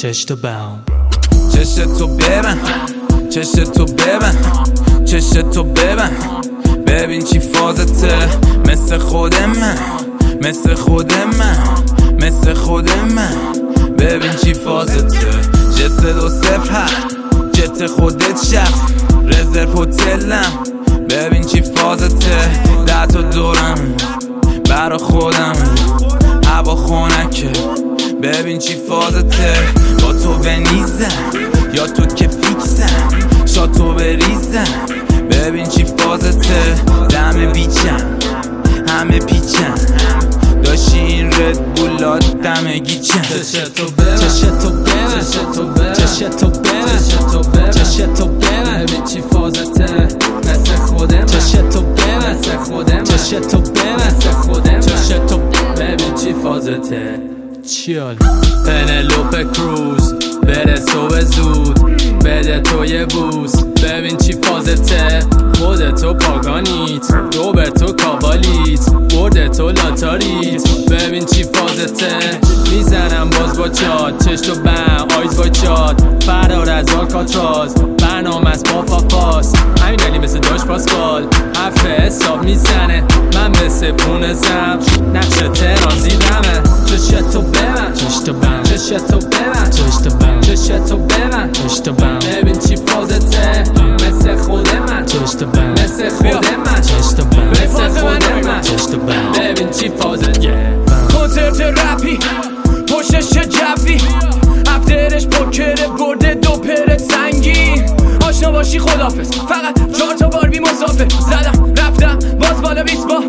چشتو بم چشتو ببن چشتو ببن چشتو ببن ببین چی فازته مثل خود من مثل خود من مثل خود من ببین چی فازته جست 207 جت خودت شخص رزرو هتلم ببین چی فازته 10 تا دورم برا خودم هوا خونکه ببین چی فازته با تو ونیزم یا تو که فیکسم شاتو بریزم ببین چی فازته دم بیچم همه پیچم داشتی این رد بولات دم گیچم چشتو ببن چشتو ببن چشتو ببن چشتو ببن ببین چی فازته مثل خودم چشتو ببن مثل خودم چشتو ببن مثل خودم چشتو ببین چی فازته چیال پنلوپه کروز بره صبح زود بده تو یه بوس ببین چی فازته خودتو پاگانیت روبرتو کاوالیت بردتو لاتاریت ببین چی فازته میزنم باز با چاد چشتو بم آیز با چاد فرار از آلکاتراز برنامه از پافاپاس همین علی مثل داش پاسکال حرف حساب میزنه من مثل پونه زم نقش تهران زیدمه چشتو ببن چشتو بم چشتو ببن چشتو بم چشتو ببن چشتو بم ببین چی فازته مثل خود من چشتو بم مثل خود من چشتو بم مثل خود من چشتو بم ببین چی فازته کنسرت رپی پشتش چه جوی افترش پوکره برده دو پرت سنگین آشنا باشی خدافز فقط 4 تا باربی مسافر زدم رفتم باز بالا 20 با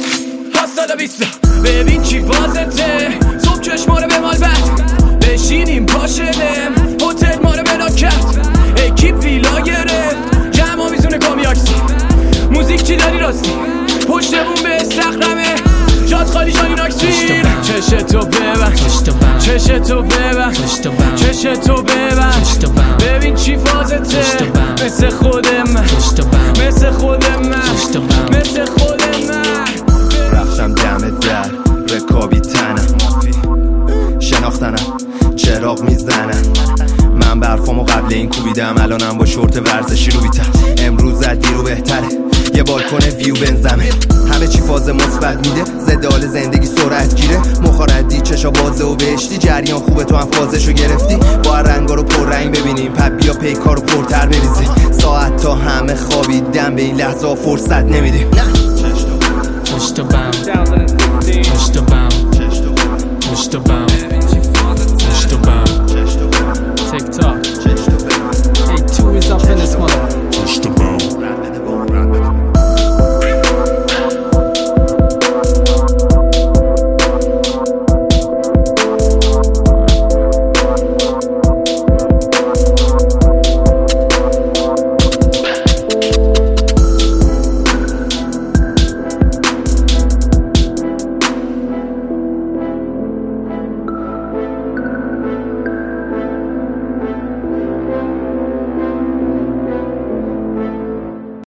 هاستالا 20 ببین چی فازته صبح چشما رو به مال بد بشینیم پاشلم هتل ما رو بنا کرد اکیپ ویلا گرفت جمع میزونه کامیاکسی موزیک چی داری راستی پشتمون به استخرمه جاد خالی جانی ناکسی چشتو ببن چشتو ببن چشتو ببن ببین چی فازته مثل خود من مثل خود من مثل خود من رفتم دم در رکابی تنم شناختنم چراغ میزنم من برفامو قبل این کوبیدم الانم با شورت ورزشی رو بیتم امروز از دیرو بهتره یه بالکن ویو بنزمه همه چی فاز مثبت میده زدال زندگی سرعت گیره مخاردی چشا بازه و بهشتی جریان خوبه تو هم فازشو گرفتی با رنگا رو پر رنگ ببینیم پس بیا پیکارو پرتر بریزیم ساعت تا همه خوابیدن به این لحظه فرصت نمیدیم چشتو بم چشتو بم چشتو بم